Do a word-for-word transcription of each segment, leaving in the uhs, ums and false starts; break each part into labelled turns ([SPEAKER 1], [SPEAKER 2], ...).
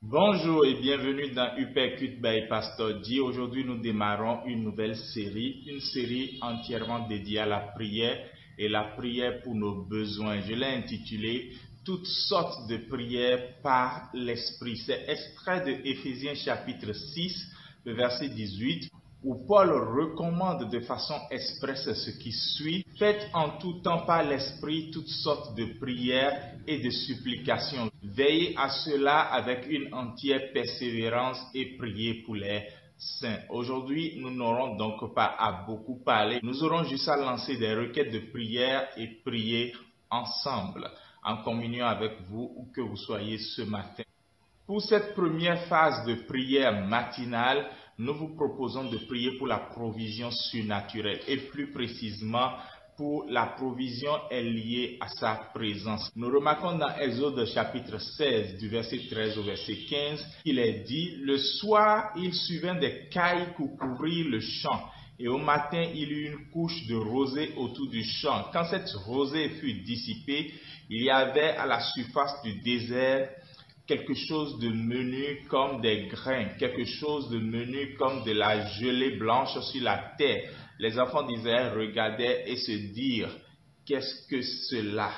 [SPEAKER 1] Bonjour et bienvenue dans Uppercut by Pastor D. Aujourd'hui, nous démarrons une nouvelle série, une série entièrement dédiée à la prière et la prière pour nos besoins. Je l'ai intitulé Toutes sortes de prières par l'Esprit. C'est extrait de Éphésiens chapitre six, le verset dix-huit, où Paul recommande de façon expresse ce qui suit. Faites en tout temps par l'Esprit toutes sortes de prières et de supplications. Veillez à cela avec une entière persévérance et priez pour les saints. Aujourd'hui, nous n'aurons donc pas à beaucoup parler. Nous aurons juste à lancer des requêtes de prière et prier ensemble, en communion avec vous, où que vous soyez ce matin. Pour cette première phase de prière matinale, nous vous proposons de prier pour la provision surnaturelle et plus précisément pour la provision est liée à sa présence. Nous remarquons dans Exode chapitre seize du verset treize au verset quinze, il est dit, le soir il survint des cailles pour couvrir le champ. Et au matin, il y eut une couche de rosée autour du champ. Quand cette rosée fut dissipée, il y avait à la surface du désert quelque chose de menu comme des grains, quelque chose de menu comme de la gelée blanche sur la terre. Les enfants d'Israël regardaient et se dirent, qu'est-ce que cela?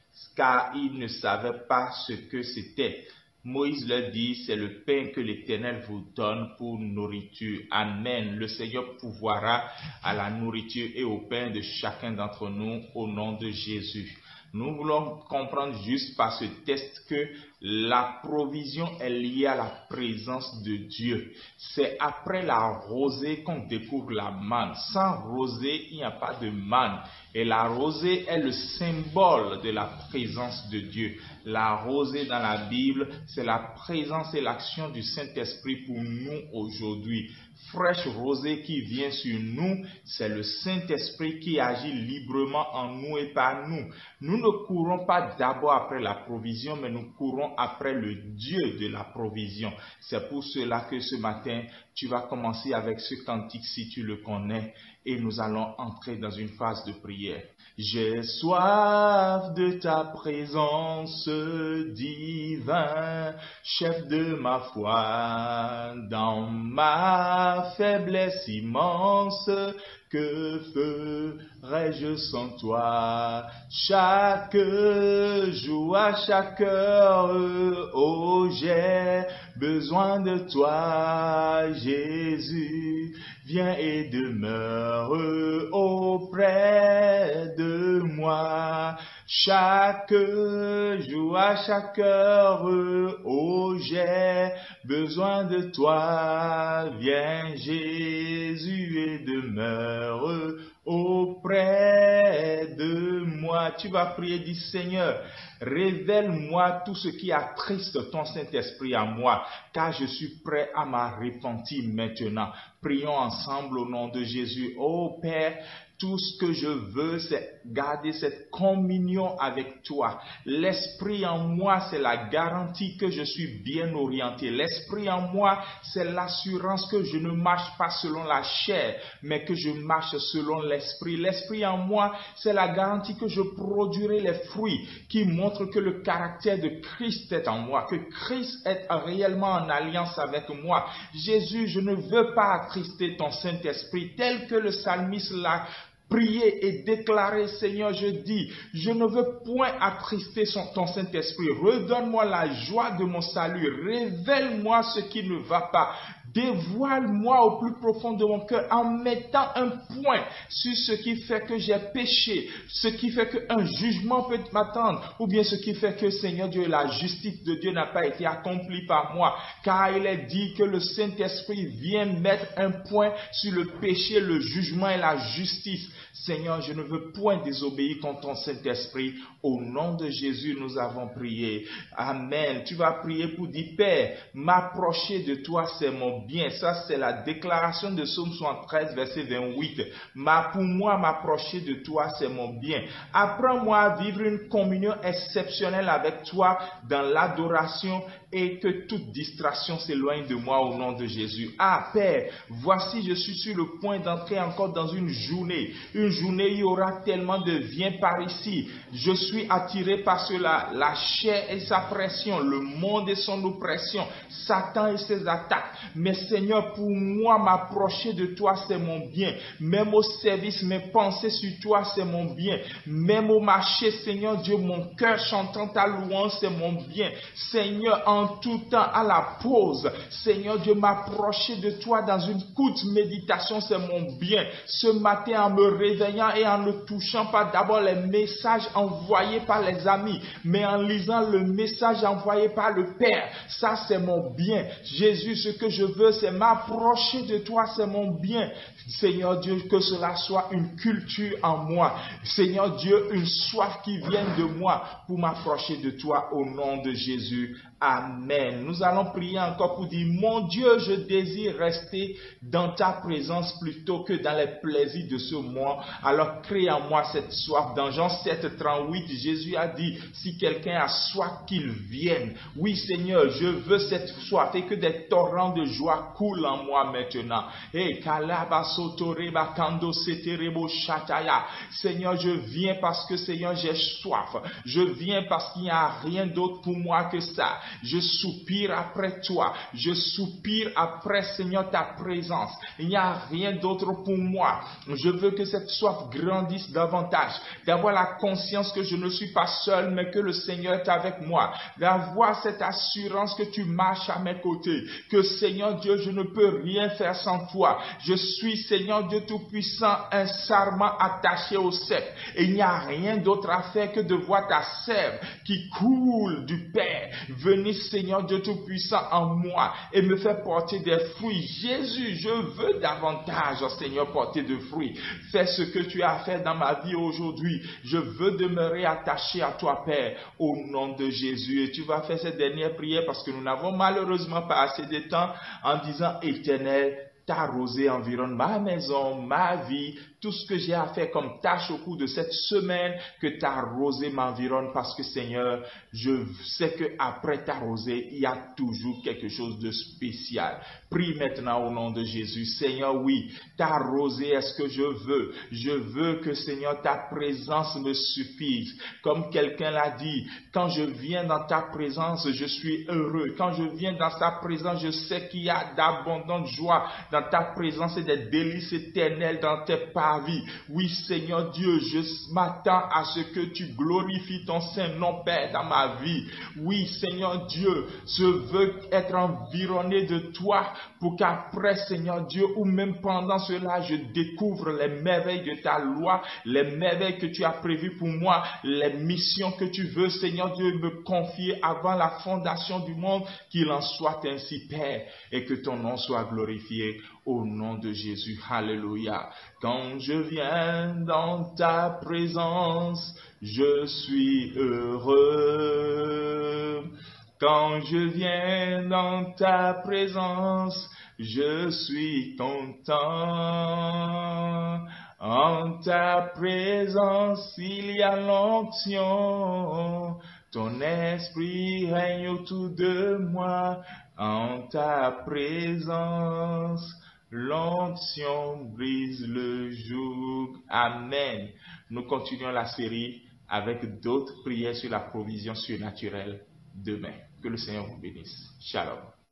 [SPEAKER 1] Car ils ne savaient pas ce que c'était. Moïse leur dit, c'est le pain que l'Éternel vous donne pour nourriture. Amen. Le Seigneur pourvoira à la nourriture et au pain de chacun d'entre nous au nom de Jésus. Nous voulons comprendre juste par ce texte que la provision est liée à la présence de Dieu. C'est après la rosée qu'on découvre la manne. Sans rosée, il n'y a pas de manne. Et la rosée est le symbole de la présence de Dieu. La rosée dans la Bible, c'est la présence et l'action du Saint-Esprit pour nous aujourd'hui. Fraîche rosée qui vient sur nous, c'est le Saint-Esprit qui agit librement en nous et par nous. Nous ne courons pas d'abord après la provision, mais nous courons après le Dieu de la provision. C'est pour cela que ce matin, tu vas commencer avec ce cantique si tu le connais et nous allons entrer dans une phase de prière. J'ai soif de ta présence divine, chef de ma foi, dans ma faiblesse immense, que ferais-je sans toi? Chaque jour, à chaque heure, oh j'ai besoin de toi, Jésus. Viens et demeure auprès de moi. Chaque jour, à chaque heure, oh j'ai besoin de toi. Viens Jésus et demeure auprès de moi. Tu vas prier, dis Seigneur, révèle-moi tout ce qui attriste ton Saint-Esprit à moi, car je suis prêt à m'en repentir maintenant. Prions ensemble au nom de Jésus. Oh Père, tout ce que je veux, c'est garder cette communion avec toi. L'esprit en moi, c'est la garantie que je suis bien orienté. L'esprit en moi, c'est l'assurance que je ne marche pas selon la chair, mais que je marche selon l'esprit. L'esprit en moi, c'est la garantie que je produirai les fruits qui montrent que le caractère de Christ est en moi, que Christ est réellement en alliance avec moi. Jésus, je ne veux pas attrister ton Saint-Esprit tel que le psalmiste l'a prier et déclarer, Seigneur, je dis, je ne veux point attrister son, ton Saint-Esprit. Redonne-moi la joie de mon salut. Révèle-moi ce qui ne va pas. Dévoile-moi au plus profond de mon cœur en mettant un point sur ce qui fait que j'ai péché, ce qui fait qu'un jugement peut m'attendre, ou bien ce qui fait que, Seigneur Dieu, la justice de Dieu n'a pas été accomplie par moi. Car il est dit que le Saint-Esprit vient mettre un point sur le péché, le jugement et la justice. Seigneur, je ne veux point désobéir contre ton Saint-Esprit. Au nom de Jésus, nous avons prié. Amen. Tu vas prier pour dire, Père, m'approcher de toi, c'est mon bien. Ça, c'est la déclaration de Psaume soixante-treize, verset vingt-huit. Ma, pour moi, m'approcher de toi, c'est mon bien. Apprends-moi à vivre une communion exceptionnelle avec toi dans l'adoration et que toute distraction s'éloigne de moi au nom de Jésus. Ah Père, voici je suis sur le point d'entrer encore dans une journée. Une journée, il y aura tellement de viens par ici. Je suis attiré par cela, la chair et sa pression, le monde et son oppression, Satan et ses attaques. Mais Seigneur, pour moi, m'approcher de toi, c'est mon bien. Même au service, mes pensées sur toi, c'est mon bien. Même au marché, Seigneur Dieu, mon cœur chantant ta louange, c'est mon bien. Seigneur, en tout temps, à la pause, Seigneur Dieu, m'approcher de toi dans une courte méditation, c'est mon bien. Ce matin, en me réveillant et en ne touchant pas d'abord les messages envoyés par les amis, mais en lisant le message envoyé par le Père, ça c'est mon bien. Jésus, ce que je veux, c'est m'approcher de toi, c'est mon bien. Seigneur Dieu, que cela soit une culture en moi. Seigneur Dieu, une soif qui vienne de moi pour m'approcher de toi au nom de Jésus. Amen. Nous allons prier encore pour dire, mon Dieu, je désire rester dans ta présence plutôt que dans les plaisirs de ce monde. Alors crée en moi cette soif. Dans Jean sept, trente-huit, Jésus a dit, si quelqu'un a soif, qu'il vienne. Oui Seigneur, je veux cette soif et que des torrents de joie coulent en moi maintenant. Hey, Seigneur, je viens parce que Seigneur, j'ai soif. Je viens parce qu'il n'y a rien d'autre pour moi que ça. Je soupire après toi. Je soupire après, Seigneur, ta présence. Il n'y a rien d'autre pour moi. Je veux que cette soif grandisse davantage. D'avoir la conscience que je ne suis pas seul, mais que le Seigneur est avec moi. D'avoir cette assurance que tu marches à mes côtés. Que, Seigneur Dieu, je ne peux rien faire sans toi. Je suis, Seigneur Dieu Tout-Puissant, un sarment attaché au cep. Et il n'y a rien d'autre à faire que de voir ta sève qui coule du Père. Venez, Seigneur Dieu Tout-Puissant, en moi et me faire porter des fruits. Jésus, je veux davantage, Seigneur, porter de fruits. Fais ce que tu as fait dans ma vie aujourd'hui. Je veux demeurer attaché à toi, Père, au nom de Jésus. Et tu vas faire cette dernière prière parce que nous n'avons malheureusement pas assez de temps en disant, Éternel, ta rosée environne ma maison, ma vie, tout ce que j'ai à faire comme tâche au cours de cette semaine, que ta rosée m'environne parce que Seigneur, je sais que après ta rosée, il y a toujours quelque chose de spécial. Prie maintenant au nom de Jésus. Seigneur, oui, ta rosée est ce que je veux. Je veux que Seigneur, ta présence me suffise. Comme quelqu'un l'a dit, quand je viens dans ta présence, je suis heureux. Quand je viens dans ta présence, je sais qu'il y a d'abondante joie dans ta présence et des délices éternelles dans tes parvis. Oui, Seigneur Dieu, je m'attends à ce que tu glorifies ton Saint-Nom, Père, dans ma vie. Oui, Seigneur Dieu, je veux être environné de toi pour qu'après, Seigneur Dieu, ou même pendant cela, je découvre les merveilles de ta loi, les merveilles que tu as prévues pour moi, les missions que tu veux, Seigneur Dieu, me confier avant la fondation du monde, qu'il en soit ainsi, Père, et que ton nom soit glorifié. Au nom de Jésus, alléluia. Quand je viens dans ta présence, je suis heureux. Quand je viens dans ta présence, je suis content. En ta présence, il y a l'onction. Ton esprit règne autour de moi. En ta présence, l'onction brise le joug. Amen. Nous continuons la série avec d'autres prières sur la provision surnaturelle demain. Que le Seigneur vous bénisse. Shalom.